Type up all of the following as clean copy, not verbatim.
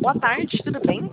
Boa tarde, tudo bem?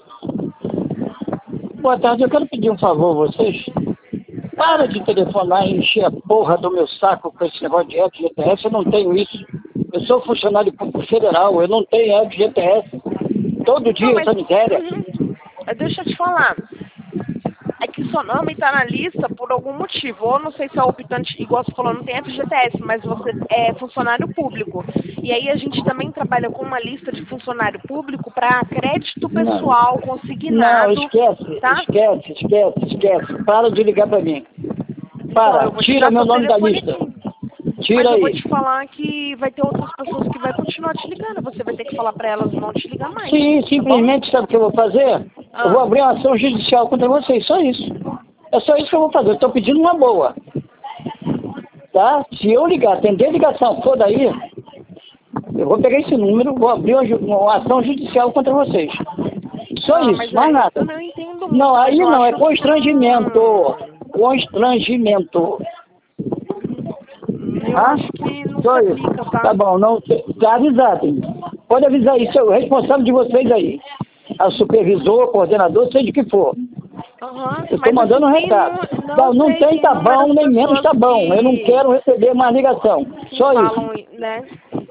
Boa tarde, eu quero pedir um favor a vocês. Para de telefonar e encher a porra do meu saco com esse negócio de FGTS, eu não tenho isso. Eu sou funcionário público federal, eu não tenho FGTS. Todo dia essa miséria. Deixa eu te falar. É que seu nome está na lista por algum motivo. Ou não sei se é optante, igual você falou, não tem FGTS, mas você é funcionário público. E aí a gente também trabalha com uma lista de funcionário público para crédito pessoal consignado. Não, esquece, tá? esquece. Para de ligar pra mim. Então, eu vou te Tira dar meu seu nome da telefone lista. aqui. Tira Mas eu vou aí. te falar que vai ter outras pessoas que vai continuar te ligando. Você vai ter que falar para elas não te ligar mais. Sim, tá simplesmente sabe o que eu vou fazer? Eu vou abrir uma ação judicial contra vocês, só isso. É só isso que eu vou fazer, eu estou pedindo uma boa. Tá? Se eu ligar, atender a ligação, for daí, eu vou pegar esse número, vou abrir uma ação judicial contra vocês. Só isso, mais nada. Eu não entendo muito. Não, aí mas eu não, é acho constrangimento. Constrangimento. Eu acho que não Só se isso. aplica, tá? Tá bom, não, tá avisado. Pode avisar isso, é o responsável de vocês aí. A supervisor, coordenador, seja o que for. Eu estou mandando um recado. Não tem tá bom, nem menos tá bom. Eu não quero receber mais ligação. Só isso. Né?